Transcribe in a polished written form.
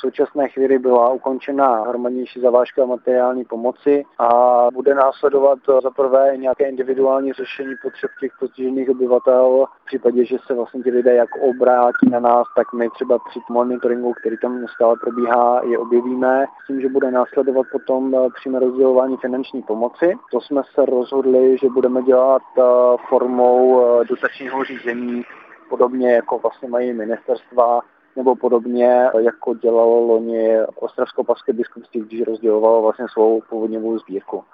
současné chvíli byla ukončena hromadnější zavážka materiální pomoci a bude následovat za prvé nějaké individuální řešení potřeb těch postižených obyvatel. V případě, že se vlastně ti lidé jak obrátí na nás, tak my třeba při monitoringu, který tam stále probíhá, je objevíme. S tím, že bude následovat potom přímé rozdělování finanční pomoci. To jsme se rozhodli, že budeme dělat formou dotačního řízení, podobně jako vlastně mají ministerstva, nebo podobně, jako dělalo loni Ostravsko-Opavské biskupství, když rozdělovalo vlastně svou povodňovou sbírku.